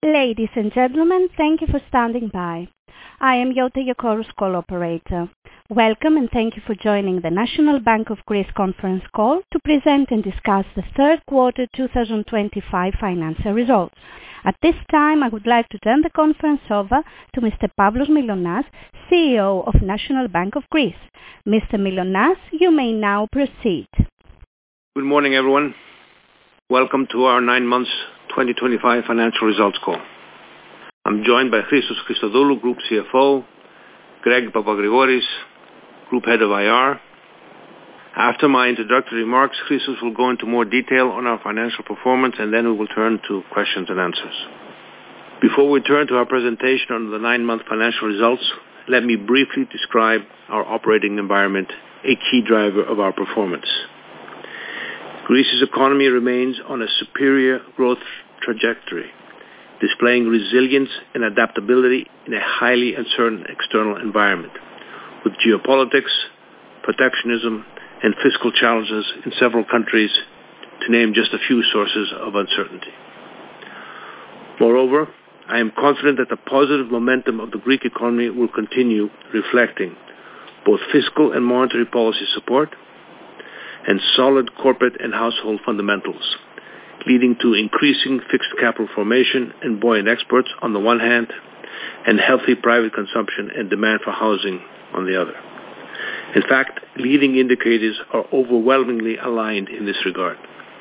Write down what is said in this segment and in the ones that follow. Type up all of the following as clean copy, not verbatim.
Ladies and gentlemen, thank you for standing by. I am Yota, your Chorus Call operator. Welcome and thank you for joining the National Bank of Greece conference call to present and discuss the third quarter 2025 financial results. At this time, I would like to turn the conference over to Mr. Pavlos Mylonas, CEO of National Bank of Greece. Mr. Mylonas, you may now proceed. Good morning, everyone. Welcome to our 9 months 2025 financial results call. I'm joined by Christos Christodoulou, Group CFO, Greg Papagrigoris, Group Head of IR. After my introductory remarks, Christos will go into more detail on our financial performance, and then we will turn to questions and answers. Before we turn to our presentation on the 9-month financial results, let me briefly describe our operating environment, a key driver of our performance. Greece's economy remains on a superior growth trajectory, displaying resilience and adaptability in a highly uncertain external environment, with geopolitics, protectionism, and fiscal challenges in several countries, to name just a few sources of uncertainty. Moreover, I am confident that the positive momentum of the Greek economy will continue, reflecting both fiscal and monetary policy support and solid corporate and household fundamentals, leading to increasing fixed capital formation and buoyant exports on the one hand, and healthy private consumption and demand for housing on the other. In fact, leading indicators are overwhelmingly aligned in this regard.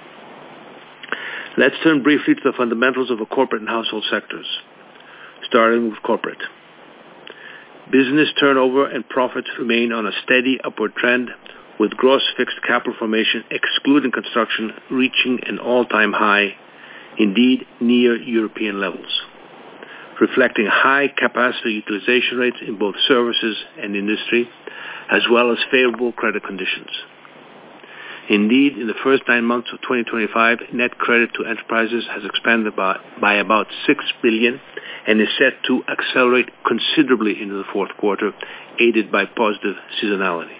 Let's turn briefly to the fundamentals of the corporate and household sectors, starting with corporate. Business turnover and profits remain on a steady upward trend, with gross fixed capital formation, excluding construction, reaching an all-time high, indeed near European levels, reflecting high capacity utilization rates in both services and industry, as well as favorable credit conditions. Indeed, in the first 9 months of 2025, net credit to enterprises has expanded by about 6 billion and is set to accelerate considerably into the fourth quarter, aided by positive seasonality.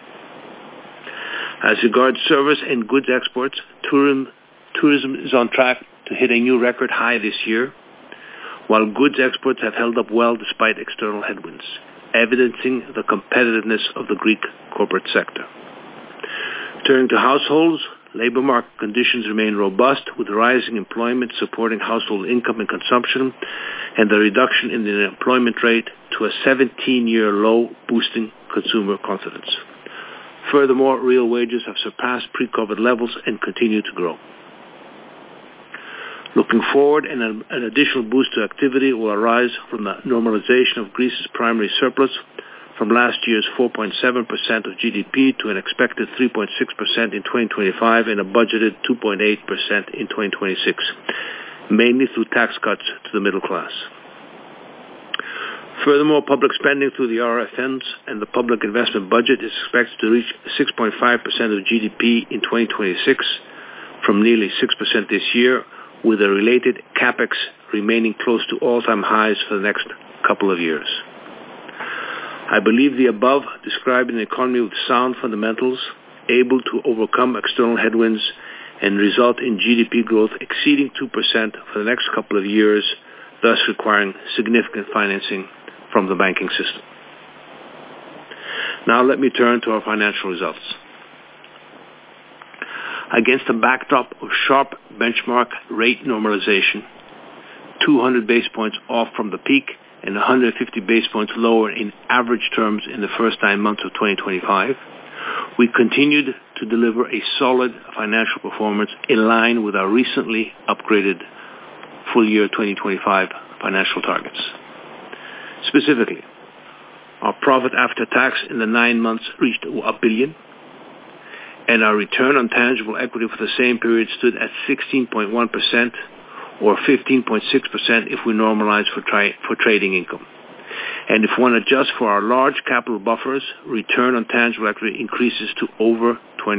As regards service and goods exports, tourism is on track to hit a new record high this year, while goods exports have held up well despite external headwinds, evidencing the competitiveness of the Greek corporate sector. Turning to households, labor market conditions remain robust, with rising employment supporting household income and consumption, and the reduction in the unemployment rate to a 17-year low, boosting consumer confidence. Furthermore, real wages have surpassed pre-COVID levels and continue to grow. Looking forward, an additional boost to activity will arise from the normalization of Greece's primary surplus from last year's 4.7% of GDP to an expected 3.6% in 2025 and a budgeted 2.8% in 2026, mainly through tax cuts to the middle class. Furthermore, public spending through the RFNs and the public investment budget is expected to reach 6.5% of GDP in 2026 from nearly 6% this year, with a related capex remaining close to all-time highs for the next couple of years. I believe the above describe an economy with sound fundamentals, able to overcome external headwinds and result in GDP growth exceeding 2% for the next couple of years, thus requiring significant financing from the banking system. Now let me turn to our financial results. Against a backdrop of sharp benchmark rate normalization, 200 basis points off from the peak and 150 basis points lower in average terms in the first 9 months of 2025, we continued to deliver a solid financial performance in line with our recently upgraded full year 2025 financial targets. Specifically, our profit after tax in the 9 months reached 1 billion, and our return on tangible equity for the same period stood at 16.1%, or 15.6% if we normalize for trading income. And if one adjusts for our large capital buffers, return on tangible equity increases to over 20%.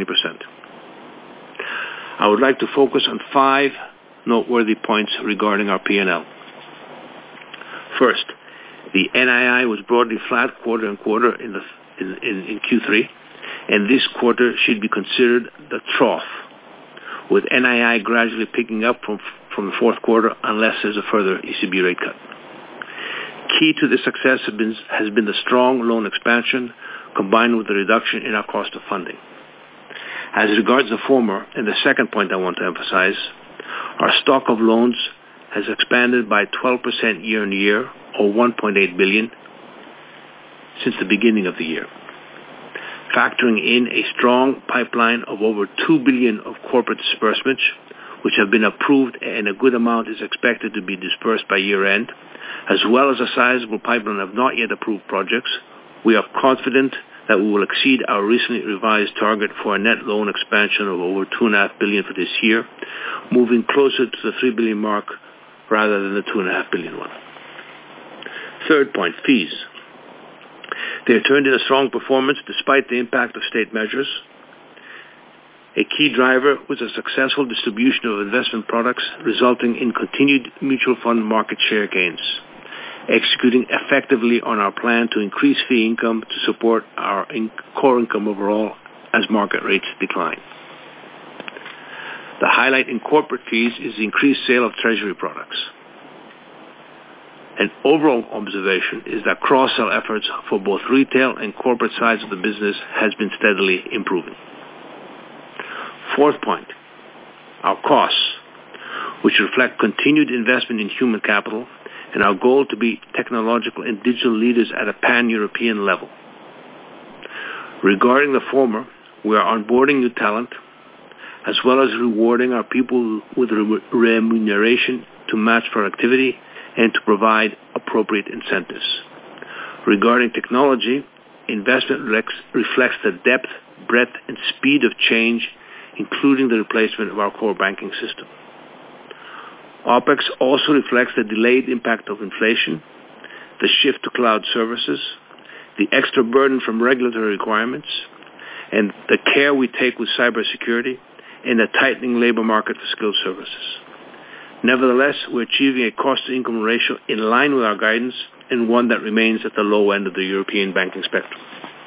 I would like to focus on 5 noteworthy points regarding our P&L. First, the NII was broadly flat quarter on quarter in Q3, and this quarter should be considered the trough, with NII gradually picking up from from the fourth quarter unless there's a further ECB rate cut. Key to this success has been the strong loan expansion combined with the reduction in our cost of funding. As regards the former, and the second point I want to emphasize, our stock of loans has expanded by 12% year-on-year, or 1.8 billion, since the beginning of the year, factoring in a strong pipeline of over 2 billion of corporate disbursements, which have been approved, and a good amount is expected to be dispersed by year-end, as well as a sizable pipeline of not yet approved projects. We are confident that we will exceed our recently revised target for a net loan expansion of over 2.5 billion for this year, moving closer to the 3 billion mark rather than the 2.5 billion one. Third point, fees. They turned in a strong performance despite the impact of state measures. A key driver was a successful distribution of investment products, resulting in continued mutual fund market share gains, executing effectively on our plan to increase fee income to support our core income overall as market rates decline. The highlight in corporate fees is the increased sale of treasury products. An overall observation is that cross-sell efforts for both retail and corporate sides of the business has been steadily improving. Fourth point, our costs, which reflect continued investment in human capital and our goal to be technological and digital leaders at a pan-European level. Regarding the former, we are onboarding new talent, as well as rewarding our people with remuneration to match productivity and to provide appropriate incentives. Regarding technology, investment reflects the depth, breadth, and speed of change, including the replacement of our core banking system. OPEX also reflects the delayed impact of inflation, the shift to cloud services, the extra burden from regulatory requirements, and the care we take with cybersecurity and a tightening labor market for skilled services. Nevertheless, we're achieving a cost-to-income ratio in line with our guidance and one that remains at the low end of the European banking spectrum.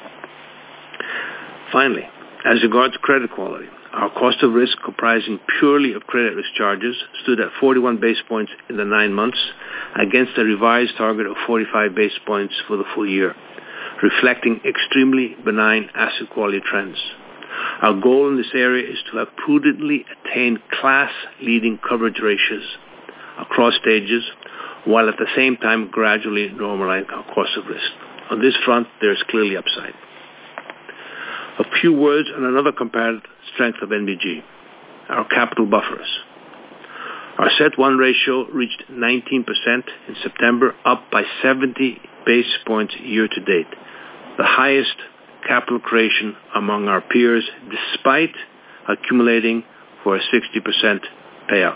Finally, as regards credit quality, our cost of risk, comprising purely of credit risk charges, stood at 41 basis points in the 9 months against a revised target of 45 basis points for the full year, reflecting extremely benign asset quality trends. Our goal in this area is to have prudently attained class-leading coverage ratios across stages, while at the same time gradually normalizing our cost of risk. On this front, there is clearly upside. A few words on another comparative strength of NBG, our capital buffers. Our CET1 ratio reached 19% in September, up by 70 basis points year to date, the highest capital creation among our peers, despite accumulating for a 60% payout.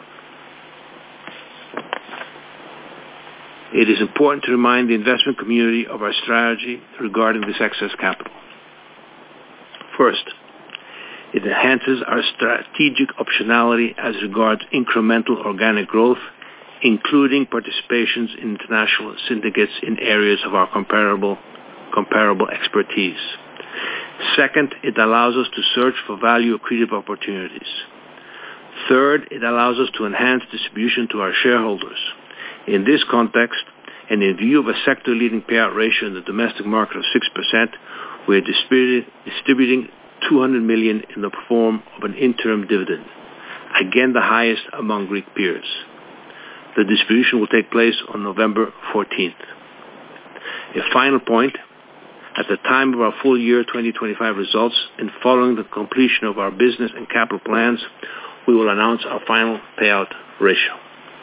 It is important to remind the investment community of our strategy regarding this excess capital. First, it enhances our strategic optionality as regards incremental organic growth, including participations in international syndicates in areas of our comparable expertise. Second, it allows us to search for value-accretive opportunities. Third, it allows us to enhance distribution to our shareholders. In this context, and in view of a sector-leading payout ratio in the domestic market of 6%, we are distributing 200 million in the form of an interim dividend, again the highest among Greek peers. The distribution will take place on November 14th. A final point, at the time of our full year 2025 results and following the completion of our business and capital plans, we will announce our final payout ratio.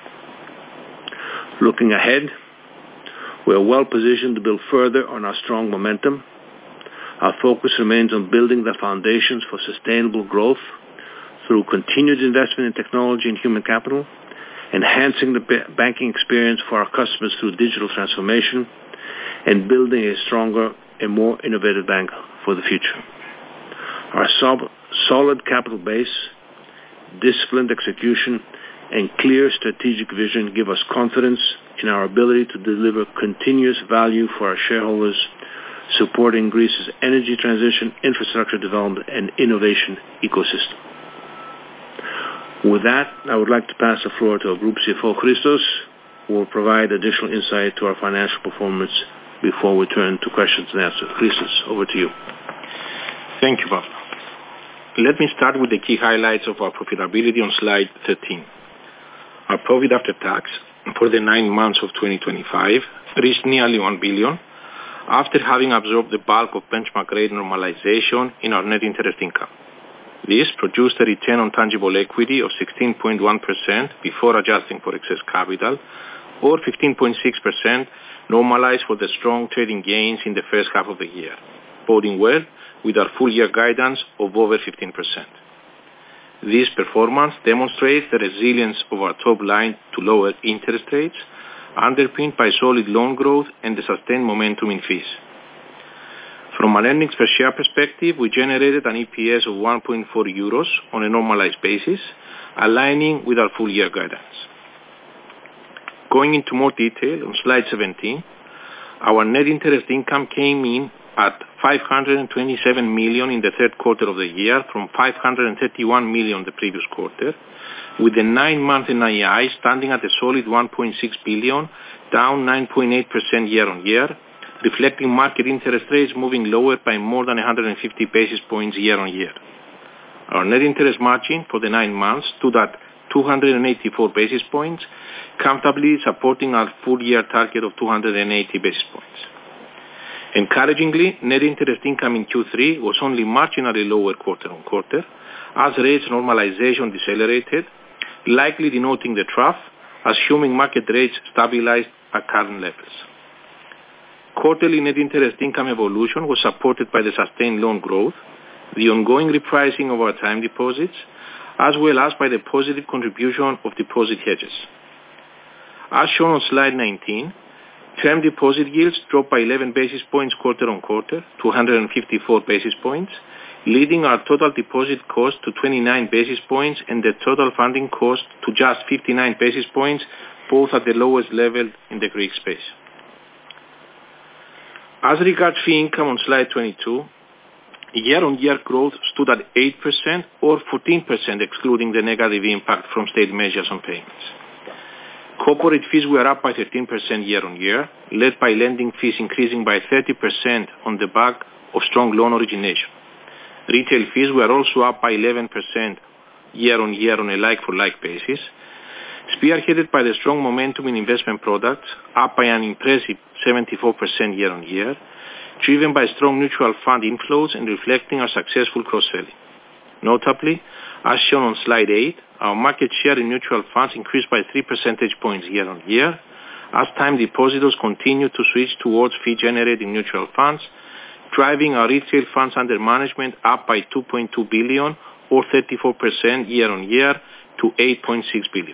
Looking ahead, we are well positioned to build further on our strong momentum. Our focus remains on building the foundations for sustainable growth through continued investment in technology and human capital, enhancing the banking experience for our customers through digital transformation, and building a stronger and more innovative bank for the future. Our solid capital base, disciplined execution, and clear strategic vision give us confidence in our ability to deliver continuous value for our shareholders, supporting Greece's energy transition, infrastructure development, and innovation ecosystem. With that, I would like to pass the floor to our Group CFO, Christos, who will provide additional insight to our financial performance before we turn to questions and answers. Christos, over to you. Thank you, Pavlos. Let me start with the key highlights of our profitability on slide 13. Our profit after tax for the 9 months of 2025 reached nearly 1 billion after having absorbed the bulk of benchmark rate normalization in our net interest income. This produced a return on tangible equity of 16.1% before adjusting for excess capital, or 15.6% normalized for the strong trading gains in the first half of the year, boding well with our full-year guidance of over 15%. This performance demonstrates the resilience of our top line to lower interest rates, underpinned by solid loan growth and the sustained momentum in fees. From an earnings per share perspective, we generated an EPS of 1.4 euros on a normalized basis, aligning with our full-year guidance. Going into more detail on slide 17, our net interest income came in at 527 million in the third quarter of the year from 531 million the previous quarter, with the 9-month NII standing at a solid 1.6 billion, down 9.8% year-on-year, reflecting market interest rates moving lower by more than 150 basis points year-on-year. Our net interest margin for the 9 months stood at 284 basis points, comfortably supporting our full-year target of 280 basis points. Encouragingly, net interest income in Q3 was only marginally lower quarter-on-quarter, as rates normalization decelerated, likely denoting the trough, assuming market rates stabilized at current levels. Quarterly net interest income evolution was supported by the sustained loan growth, the ongoing repricing of our time deposits, as well as by the positive contribution of deposit hedges. As shown on slide 19, term deposit yields dropped by 11 basis points quarter-on-quarter to 154 basis points, leading our total deposit cost to 29 basis points and the total funding cost to just 59 basis points, both at the lowest level in the Greek space. As regards fee income on slide 22, year-on-year growth stood at 8% or 14% excluding the negative impact from state measures on payments. Corporate fees were up by 13% year-on-year, led by lending fees increasing by 30% on the back of strong loan origination. Retail fees were also up by 11% year-on-year on a like-for-like basis, spearheaded by the strong momentum in investment products, up by an impressive 74% year-on-year, driven by strong mutual fund inflows and reflecting our successful cross-selling. Notably, as shown on slide 8, our market share in mutual funds increased by 3 percentage points year-on-year, as time depositors continue to switch towards fee-generating mutual funds, driving our retail funds under management up by 2.2 billion or 34% year-on-year to 8.6 billion.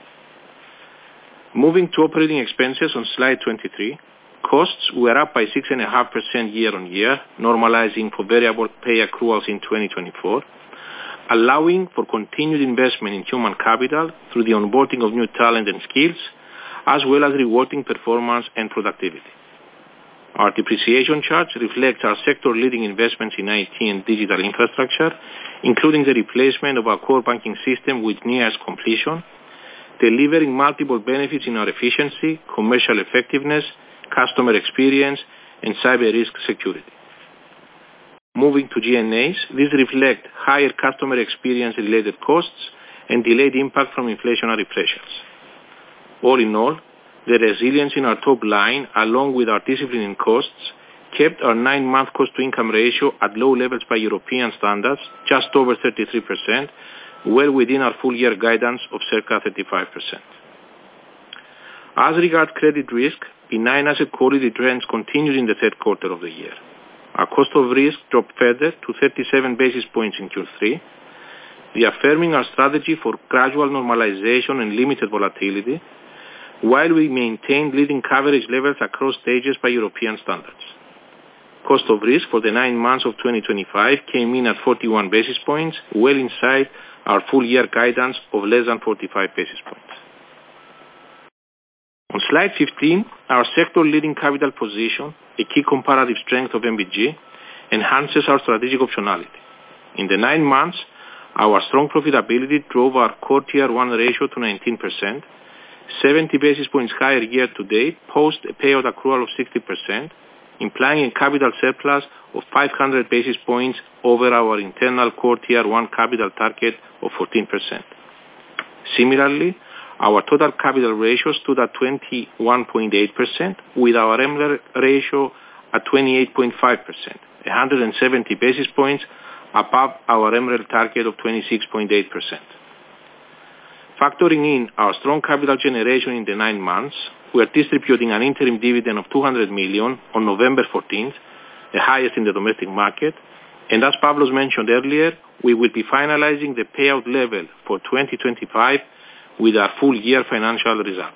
Moving to operating expenses on slide 23, costs were up by 6.5% year-on-year, normalizing for variable pay accruals in 2024, allowing for continued investment in human capital through the onboarding of new talent and skills, as well as rewarding performance and productivity. Our depreciation charge reflects our sector-leading investments in IT and digital infrastructure, including the replacement of our core banking system with near completion, delivering multiple benefits in our efficiency, commercial effectiveness, customer experience, and cyber risk security. Moving to G&As, these reflect higher customer experience-related costs and delayed impact from inflationary pressures. All in all, the resilience in our top line, along with our discipline in costs, kept our 9-month cost-to-income ratio at low levels by European standards, just over 33%, well within our full-year guidance of circa 35%. As regards credit risk, benign asset quality trends continued in the third quarter of the year. Our cost of risk dropped further to 37 basis points in Q3, reaffirming our strategy for gradual normalization and limited volatility, while we maintained leading coverage levels across stages by European standards. Cost of risk for the 9 months of 2025 came in at 41 basis points, well inside our full-year guidance of less than 45 basis points. On slide 15, our sector-leading capital position, a key comparative strength of NBG, enhances our strategic optionality. In the 9 months, Our strong profitability drove our core Tier 1 ratio to 19%, 70 basis points higher year to date, post a payout accrual of 60%, implying a capital surplus of 500 basis points over our internal core Tier 1 capital target of 14%. Similarly, our total capital ratio stood at 21.8%, with our MREL ratio at 28.5%, 170 basis points above our MREL target of 26.8%. Factoring in our strong capital generation in the 9 months, we are distributing an interim dividend of 200 million on November 14th, the highest in the domestic market, and as Pavlos mentioned earlier, we will be finalizing the payout level for 2025 with our full year financial results.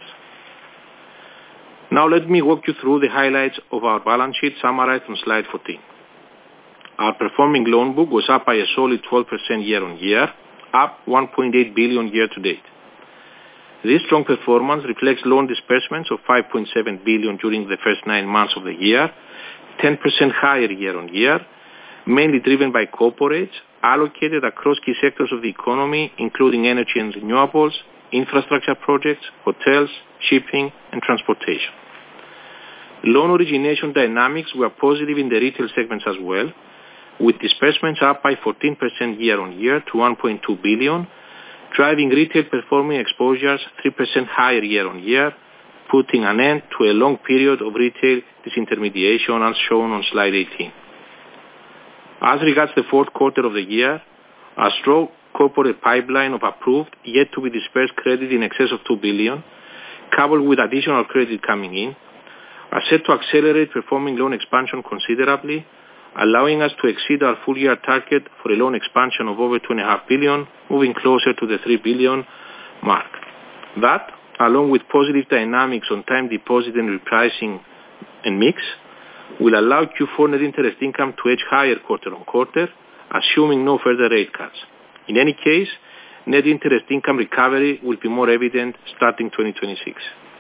Now let me walk you through the highlights of our balance sheet summarized on slide 14. Our performing loan book was up by a solid 12% year on year, up 1.8 billion year to date. This strong performance reflects loan disbursements of 5.7 billion during the first 9 months of the year, 10% higher year on year, mainly driven by corporates allocated across key sectors of the economy, including energy and renewables, infrastructure projects, hotels, shipping, and transportation. Loan origination dynamics were positive in the retail segments as well, with disbursements up by 14% year on year to 1.2 billion, driving retail performing exposures 3% higher year on year, putting an end to a long period of retail disintermediation as shown on slide 18. As regards the fourth quarter of the year, a strong corporate pipeline of approved yet to be dispersed credit in excess of 2 billion, coupled with additional credit coming in, are set to accelerate performing loan expansion considerably, allowing us to exceed our full year target for a loan expansion of over 2.5 billion, moving closer to the 3 billion mark. That, along with positive dynamics on time deposit and repricing and mix, will allow Q4 net interest income to edge higher quarter on quarter, assuming no further rate cuts. In any case, net interest income recovery will be more evident starting 2026.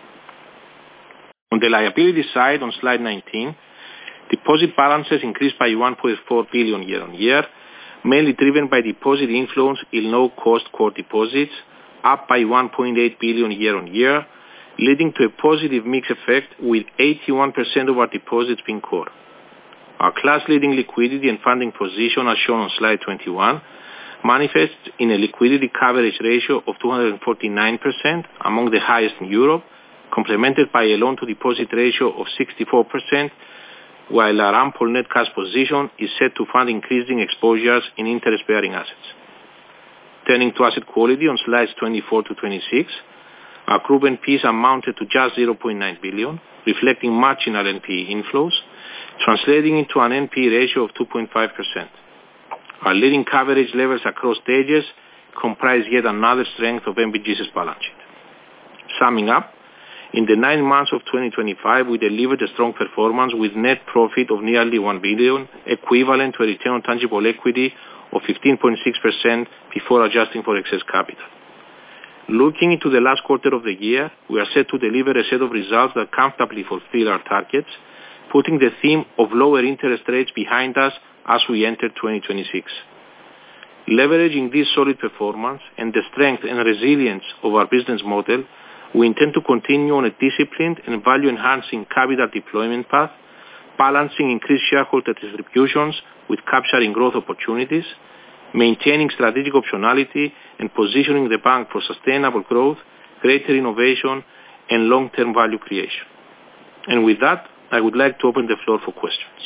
On the liability side, on slide 19, deposit balances increased by 1.4 billion year on year, mainly driven by deposit inflows in low-cost core deposits, up by 1.8 billion year on year, leading to a positive mix effect with 81% of our deposits being core. Our class-leading liquidity and funding position, as shown on slide 21, manifests in a liquidity coverage ratio of 249%, among the highest in Europe, complemented by a loan-to-deposit ratio of 64%, while our ample net cash position is set to fund increasing exposures in interest-bearing assets. Turning to asset quality on slides 24 to 26, our group NPEs amounted to just 0.9 billion, reflecting marginal NPE inflows, translating into an NPE ratio of 2.5%. Our leading coverage levels across stages comprise yet another strength of NBG's balance sheet. Summing up, in the 9 months of 2025, we delivered a strong performance with net profit of nearly 1 billion, equivalent to a return on tangible equity of 15.6% before adjusting for excess capital. Looking into the last quarter of the year, we are set to deliver a set of results that comfortably fulfill our targets, putting the theme of lower interest rates behind us as we enter 2026. Leveraging this solid performance and the strength and resilience of our business model, we intend to continue on a disciplined and value-enhancing capital deployment path, balancing increased shareholder distributions with capturing growth opportunities, maintaining strategic optionality, and positioning the bank for sustainable growth, greater innovation, and long-term value creation. And with that, I would like to open the floor for questions.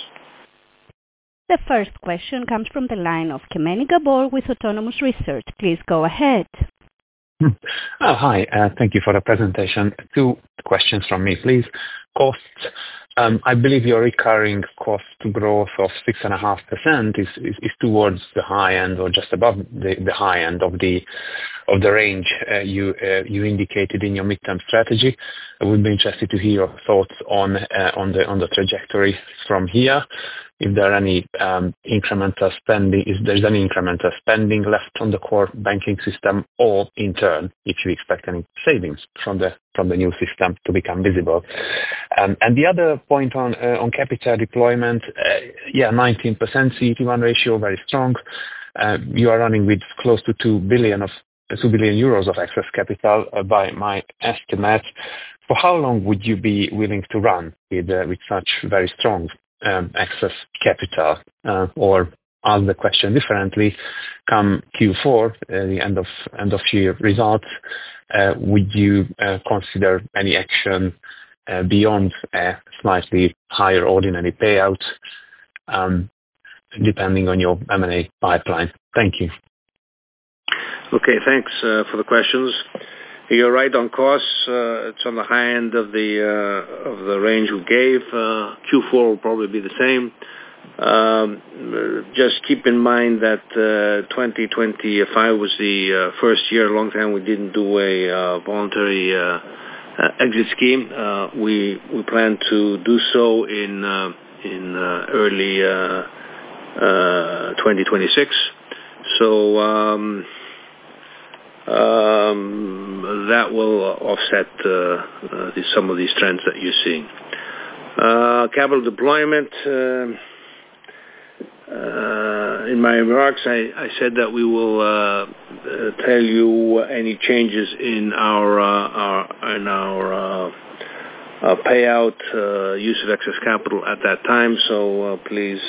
The first question comes from the line of Kemeny Gabor with Autonomous Research. Please go ahead. Hi, thank you for the presentation. 2 questions from me, please. Costs. I believe your recurring cost growth of 6.5% is towards the high end or just above the high end of the range you indicated in your midterm strategy. I would be interested to hear your thoughts on the trajectory from here. If there are any incremental spending, if there's any incremental spending left on the core banking system, or in turn, if you expect any savings from the new system to become visible. And the other point on capital deployment, 19% CET1 ratio, very strong. You are running with close to 2 billion euros of excess capital by my estimate. For how long would you be willing to run with such very strong excess capital? Or ask the question differently, come Q4, the end of year results, would you consider any action beyond a slightly higher ordinary payout, depending on your M&A pipeline? Thank you. Okay, thanks for the questions. You're right on costs. It's on the high end of the range we gave. Q4 will probably be the same. Just keep in mind that 2025 was the first year, a long time we didn't do a voluntary exit scheme. We plan to do so in early 2026. So that will offset some of these trends that you're seeing. Capital deployment. In my remarks, I said that we will tell you any changes in our payout, use of excess capital at that time. So please,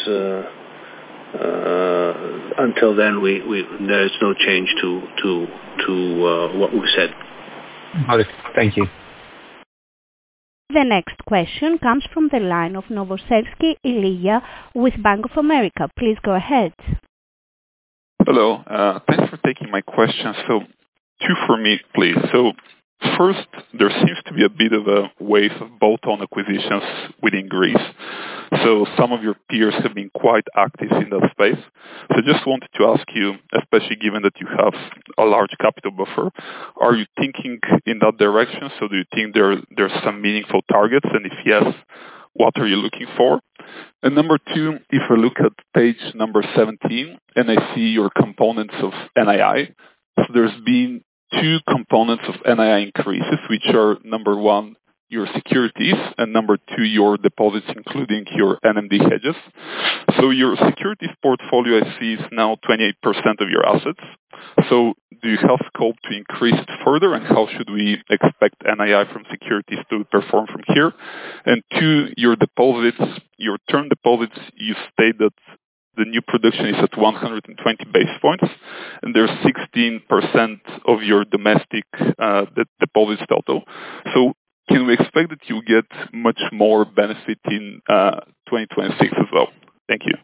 until then, there is no change to what we've said. Got it. Thank you. The next question comes from the line of Novosselsky Ilya with Bank of America. Please go ahead. Hello. Thanks for taking my question. So, two for me, please. So, first, there seems to be a bit of a wave of bolt-on acquisitions within Greece. So some of your peers have been quite active in that space. So I just wanted to ask you, especially given that you have a large capital buffer, are you thinking in that direction? So do you think there's some meaningful targets? And if yes, what are you looking for? And number two, if I look at page number 17 and I see your components of NII, so there's been two components of NII increases, which are number one, your securities, and number two, your deposits, including your NMD hedges. So your securities portfolio, I see, is now 28% of your assets. So do you have scope to increase it further, and how should we expect NII from securities to perform from here? And two, your deposits, your term deposits, you state that the new production is at 120 basis points, and there's 16% of your domestic deposits total. So can we expect that you get much more benefit in 2026 as well? Thank you.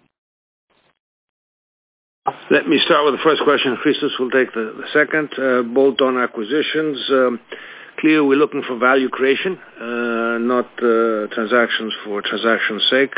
Let me start with the first question. Christos will take the second. Bolt-on acquisitions. Clearly, we're looking for value creation, not transactions for transaction's sake.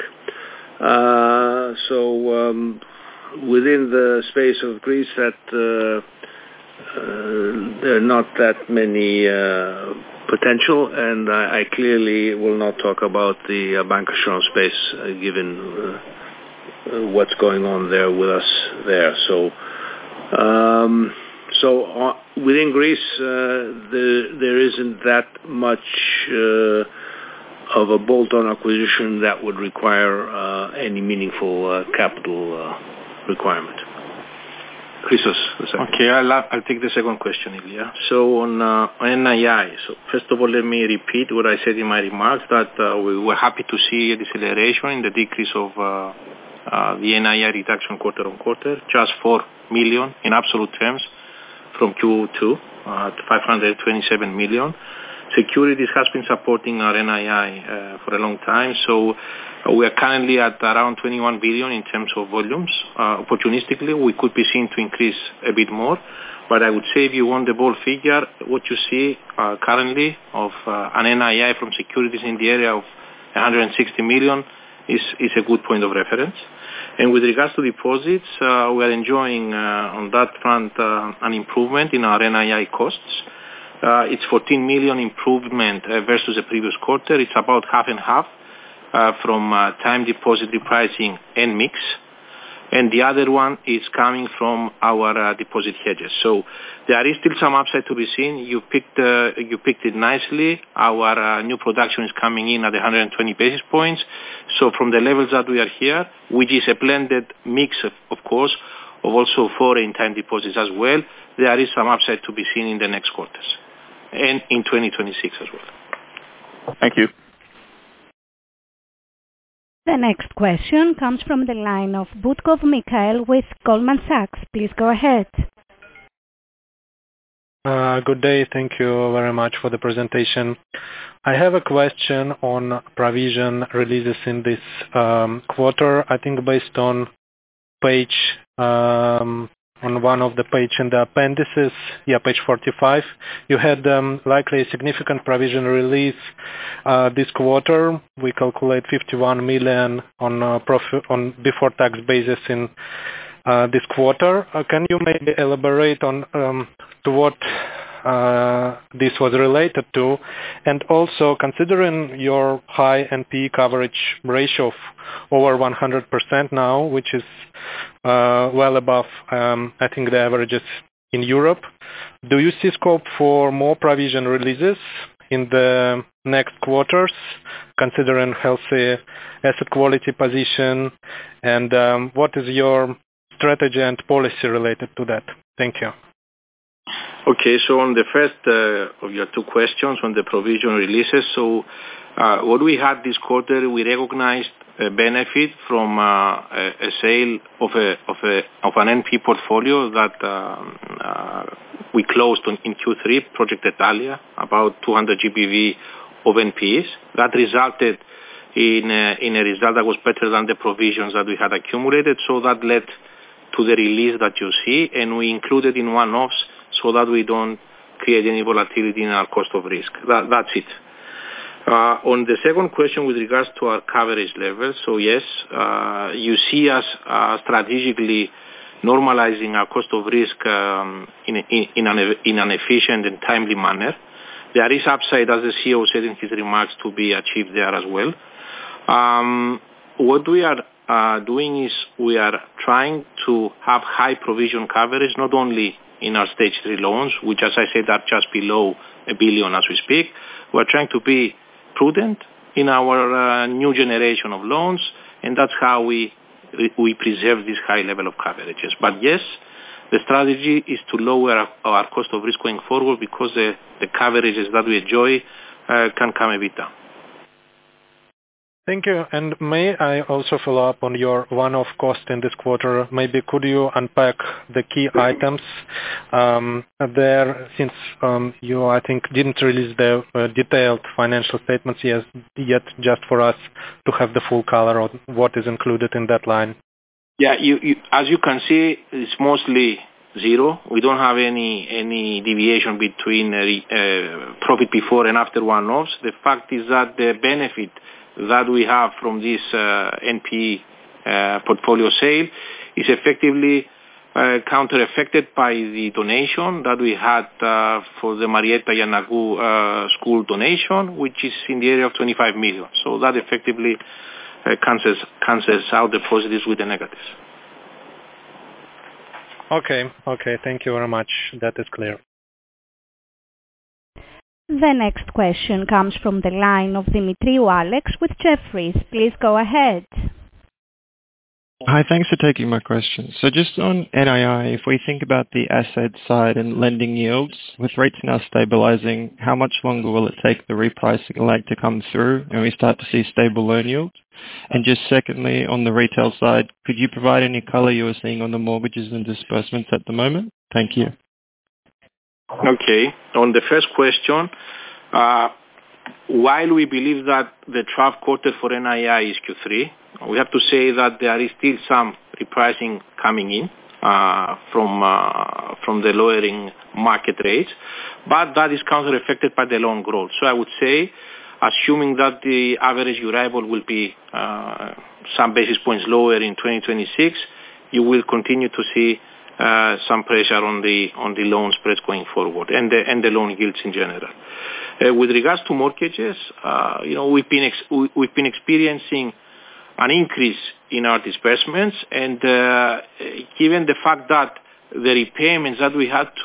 So within the space of Greece, that there are not that many potential, and I clearly will not talk about the bancassurance space, given what's going on there with us there. So within Greece, there isn't that much of a bolt-on acquisition that would require any meaningful capital requirement. Christos, the second. Okay, I'll take the second question, Ilya. So on NII, so first of all, let me repeat what I said in my remarks, that we were happy to see a deceleration in the decrease of the NII reduction quarter on quarter, just 4 million in absolute terms from Q2 to 527 million. Securities has been supporting our NII for a long time, so we are currently at around 21 billion in terms of volumes. Opportunistically, we could be seen to increase a bit more, but I would say if you want the ball figure, what you see currently of an NII from securities in the area of 160 million is a good point of reference. And with regards to deposits, we are enjoying on that front an improvement in our NII costs. It's 14 million improvement versus the previous quarter. It's about half and half from time deposit repricing and mix. And the other one is coming from our deposit hedges. So there is still some upside to be seen. You picked it nicely. Our new production is coming in at 120 basis points. So from the levels that we are here, which is a blended mix, of course, of also foreign time deposits as well, there is some upside to be seen in the next quarters and in 2026 as well. Thank you. The next question comes from the line of Butkov Mikhail with Goldman Sachs. Please go ahead. Good day. Thank you very much for the presentation. I have a question on provision releases in this quarter. I think based on page on one of the page in the appendices, page 45, you had likely a significant provision release this quarter. We calculate 51 million on profit on before tax basis in this quarter. Can you maybe elaborate on to what this was related to? And also, considering your high NPE coverage ratio of over 100% now, which is well above, I think, the averages in Europe, do you see scope for more provision releases in the next quarters, considering healthy asset quality position? And what is your strategy and policy related to that? Thank you. Okay, so on the first of your two questions on the provision releases, so what we had this quarter, we recognized a benefit from a sale of an NP portfolio that we closed in Q3, Project Italia, about 200 GBV of NPs. That resulted in a result that was better than the provisions that we had accumulated, so that led to the release that you see, and we included in one-offs so that we don't create any volatility in our cost of risk. That's it. On the second question with regards to our coverage levels, so yes, you see us strategically normalizing our cost of risk in an efficient and timely manner. There is upside, as the CEO said in his remarks, to be achieved there as well. What we are doing is we are trying to have high provision coverage, not only in our stage 3 loans, which, as I said, are just below 1 billion as we speak. We're trying to be prudent in our new generation of loans, and that's how we preserve this high level of coverages. But yes, the strategy is to lower our cost of risk going forward, because the coverages that we enjoy can come a bit down. Thank you. And may I also follow up on your one-off cost in this quarter? Maybe could you unpack the key items there, since you, I think, didn't release the detailed financial statements yet, just for us to have the full color on what is included in that line. Yeah, as you can see, it's mostly zero. We don't have any deviation between profit before and after one-offs. The fact is that the benefit that we have from this NPE portfolio sale is effectively counter-affected by the donation that we had for the Marietta Giannakou school donation, which is in the area of 25 million. So that effectively cancels out the positives with the negatives. Okay, thank you very much. That is clear. The next question comes from the line of Dimitriou Alex with Jefferies. Please go ahead. Hi, thanks for taking my question. So just on NII, if we think about the asset side and lending yields, with rates now stabilizing, how much longer will it take the repricing lag to come through and we start to see stable loan yields? And just secondly, on the retail side, could you provide any color you are seeing on the mortgages and disbursements at the moment? Thank you. Okay. On the first question, while we believe that the trough quarter for NII is Q3, we have to say that there is still some repricing coming in from the lowering market rates, but that is counter-affected by the loan growth. So I would say, assuming that the average Euribor will be some basis points lower in 2026, you will continue to see some pressure on the loan spreads going forward, and the loan yields in general. With regards to mortgages, we've been experiencing an increase in our disbursements, and given the fact that the repayments that we had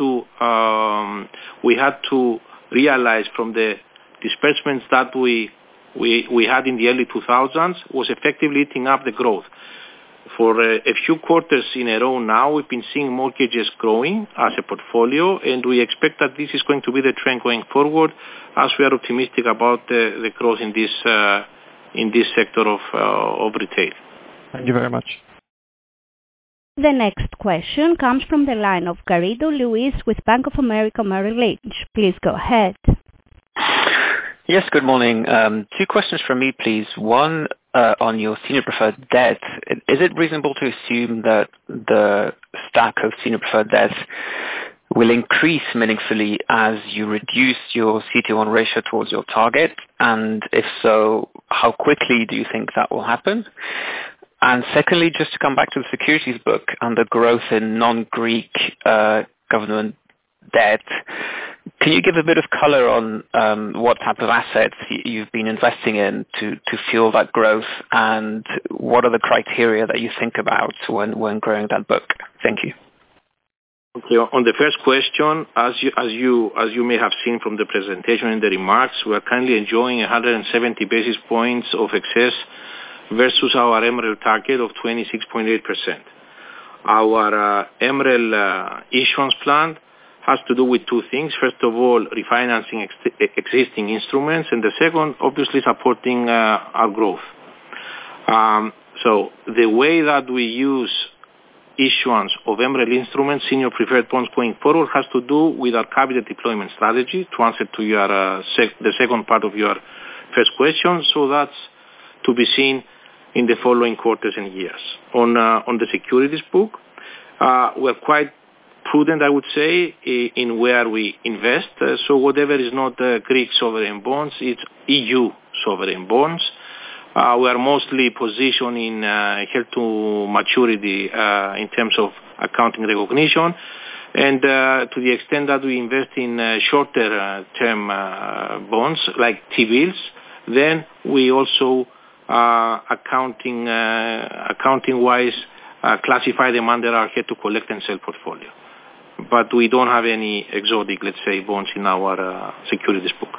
to realize from the disbursements that we had in the early 2000s was effectively eating up the growth. For a few quarters in a row now, we've been seeing mortgages growing as a portfolio, and we expect that this is going to be the trend going forward, as we are optimistic about the growth in this sector of retail. Thank you very much. The next question comes from the line of Garrido Luis with Bank of America Merrill Lynch. Please go ahead. Yes, good morning. Two questions from me, please. One, on your senior preferred debt. Is it reasonable to assume that the stack of senior preferred debt will increase meaningfully as you reduce your CET1 ratio towards your target? And if so, how quickly do you think that will happen? And secondly, just to come back to the securities book and the growth in non-Greek government debt, can you give a bit of color on what type of assets you've been investing in to fuel that growth, and what are the criteria that you think about when growing that book? Thank you. Okay, on the first question, as you may have seen from the presentation and the remarks, we are currently enjoying 170 basis points of excess versus our MREL target of 26.8%. Our MREL issuance plan has to do with two things. First of all, refinancing existing instruments, and the second, obviously, supporting our growth. So the way that we use issuance of MREL instruments, senior preferred bonds going forward, has to do with our capital deployment strategy, to answer to your the second part of your first question. So that's to be seen in the following quarters and years. On the securities book, we're quite prudent, I would say, in where we invest. So whatever is not Greek sovereign bonds, it's EU sovereign bonds. We are mostly positioned in held to maturity in terms of accounting recognition. And to the extent that we invest in shorter term bonds like T-bills, then we also accounting-wise classify them under our held to collect and sell portfolio. But we don't have any exotic, let's say, bonds in our securities book.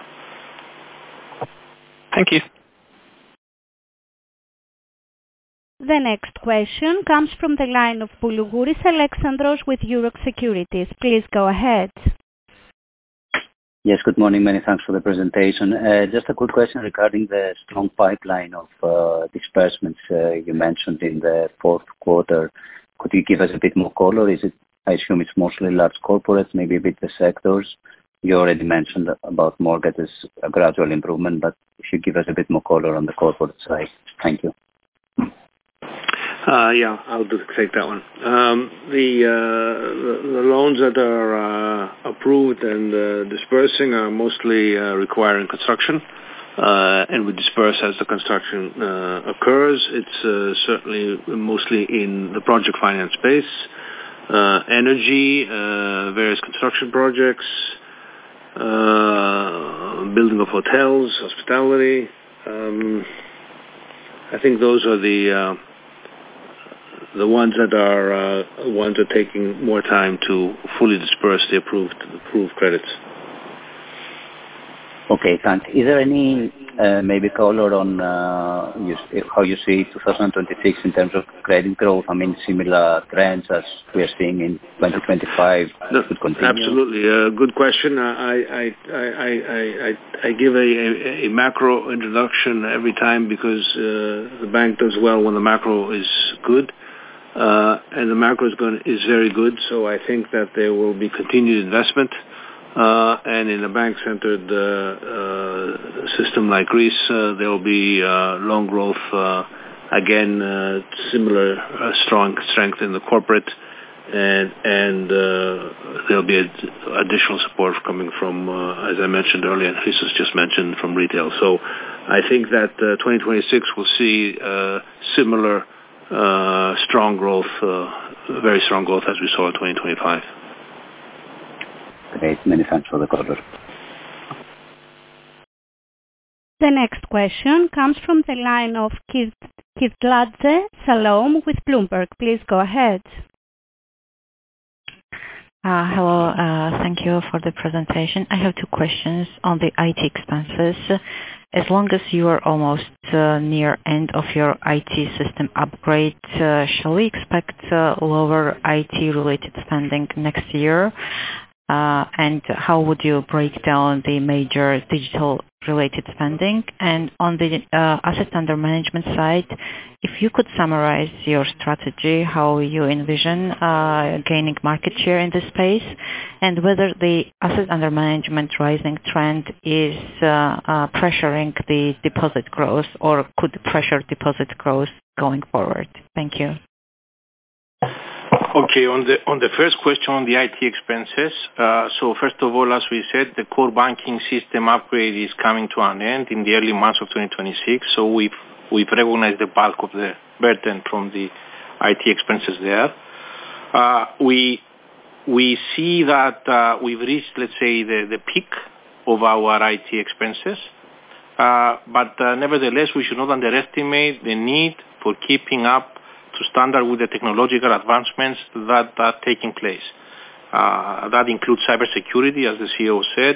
Thank you. The next question comes from the line of Boulougouris Alexandros with Euroxx Securities. Please go ahead. Yes, good morning. Many thanks for the presentation. Just a quick question regarding the strong pipeline of disbursements you mentioned in the fourth quarter. Could you give us a bit more color? I assume it's mostly large corporates, maybe a bit the sectors. You already mentioned about mortgages, a gradual improvement, but if you give us a bit more color on the corporate side. Thank you. Yeah, I'll take that one. The loans that are approved and dispersing are mostly requiring construction, and we disperse as the construction occurs. It's certainly mostly in the project finance space, energy, various construction projects, building of hotels, hospitality. I think those are the ones that are taking more time to fully disperse the approved credits. Okay, thanks. Is there any maybe color on how you see 2026 in terms of credit growth? I mean, similar trends as we are seeing in 2025 could continue? Absolutely. Good question. I give a macro introduction every time because the bank does well when the macro is good. And the macro is very good, so I think that there will be continued investment. And in a bank-centered system like Greece, there will be loan growth. Again, similar strong strength in the corporate, and there'll be additional support coming from, as I mentioned earlier, and Christos just mentioned, from retail. So I think that 2026 will see similar strong growth, very strong growth as we saw in 2025. Great. Many thanks for the color. The next question comes from the line of Kivladze Salome with Bloomberg. Please go ahead. Hello. Thank you for the presentation. I have two questions on the IT expenses. As long as you are almost near end of your IT system upgrade. Shall we expect lower IT-related spending next year? And how would you break down the major digital-related spending? And on the asset under management side, if you could summarize your strategy, how you envision gaining market share in this space, and whether the asset under management rising trend is pressuring the deposit growth or could pressure deposit growth going forward. Thank you. Okay, on the first question on the IT expenses, so first of all, as we said, the core banking system upgrade is coming to an end in the early months of 2026, so we've recognized the bulk of the burden from the IT expenses there. We see that we've reached, let's say, the peak of our IT expenses, but nevertheless, we should not underestimate the need for keeping up to standard with the technological advancements that are taking place. That includes cybersecurity, as the CEO said,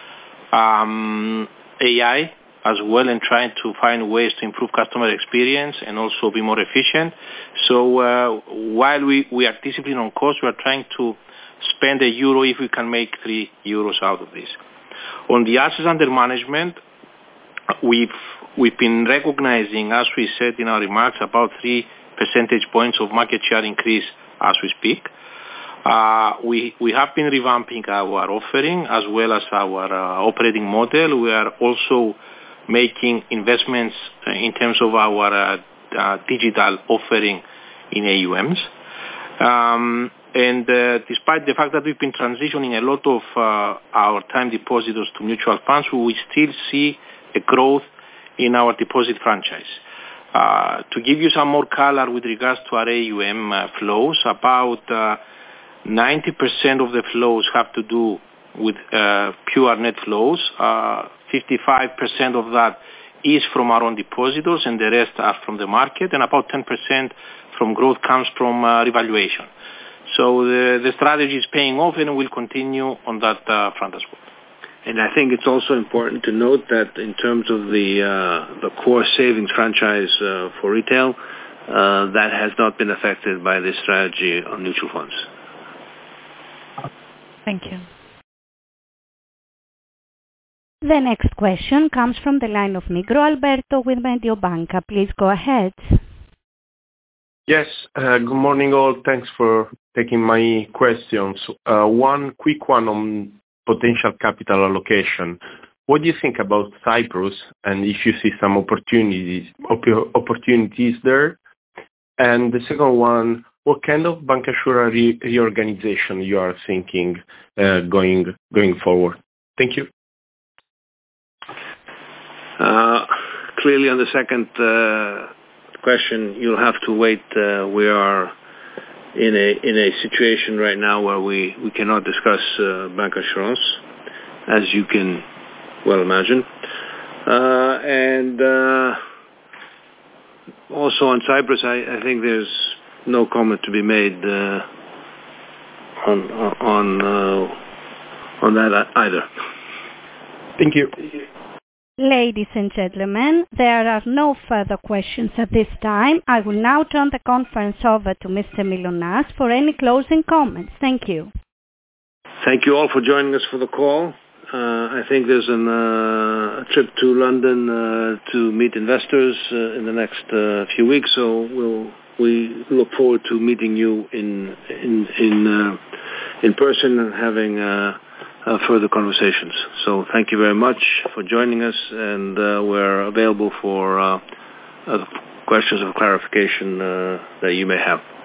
AI as well, and trying to find ways to improve customer experience and also be more efficient. So while we are disciplined on cost, we are trying to spend €1 if we can make €3 out of this. On the assets under management, we've been recognizing, as we said in our remarks, about 3 percentage points of market share increase as we speak. We have been revamping our offering as well as our operating model. We are also making investments in terms of our digital offering in AUMs. And despite the fact that we've been transitioning a lot of our time depositors to mutual funds, we still see a growth in our deposit franchise. To give you some more color with regards to our AUM flows, about 90% of the flows have to do with pure net flows. 55% of that is from our own depositors, and the rest are from the market, and about 10% from growth comes from revaluation. So the strategy is paying off, and we'll continue on that front as well. And I think it's also important to note that in terms of the core savings franchise for retail, that has not been affected by this strategy on mutual funds. Thank you. The next question comes from the line of Alberto Nigro with Mediobanca. Please go ahead. Yes, good morning all. Thanks for taking my questions. One quick one on potential capital allocation. What do you think about Cyprus, and if you see some opportunities there? And the second one, what kind of bancassurance reorganization you are thinking going forward? Thank you. Clearly, on the second question, you'll have to wait. We are in a situation right now where we cannot discuss bancassurance, as you can well imagine. And also on Cyprus, I think there's no comment to be made on that either. Thank you. Ladies and gentlemen, there are no further questions at this time. I will now turn the conference over to Mr. Mylonas for any closing comments. Thank you. Thank you all for joining us for the call. I think there's a trip to London to meet investors in the next few weeks, so we look forward to meeting you in person and having further conversations. So thank you very much for joining us, and we're available for questions of clarification that you may have.